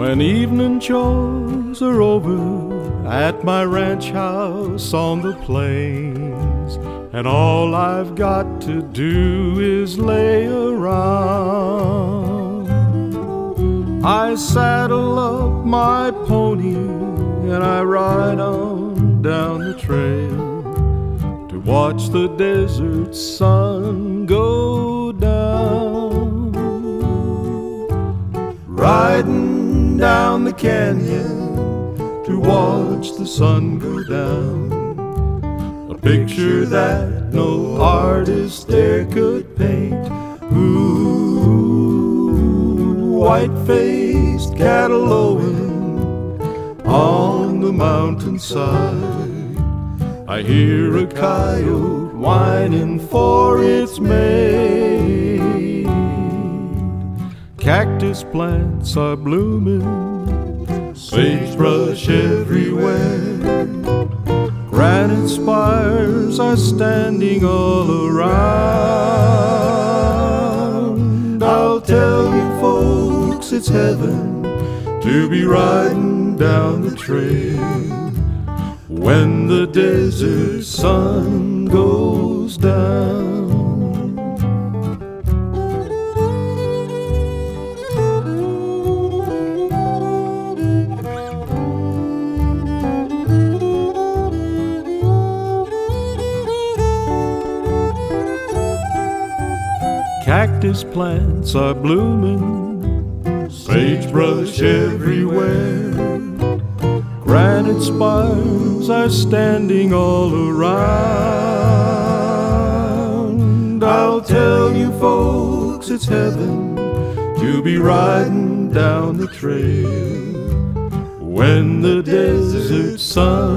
When evening chores are over at my ranch house on the plains, and all I've got to do is lay around, I saddle up my pony and I ride on down the trail to watch the desert sun go down. Riding down the canyon to watch the sun go down, a picture that no artist there could paint. Ooh, white-faced cattle lowing on the mountainside, I hear a coyote whining for its mate. Cactus plants are blooming, sagebrush everywhere, granite spires are standing all around. I'll tell you folks, it's heaven to be riding down the trail when the desert sun goes down. Cactus plants are blooming, sagebrush everywhere, granite spires are standing all around. I'll tell you folks, it's heaven to be riding down the trail when the desert sun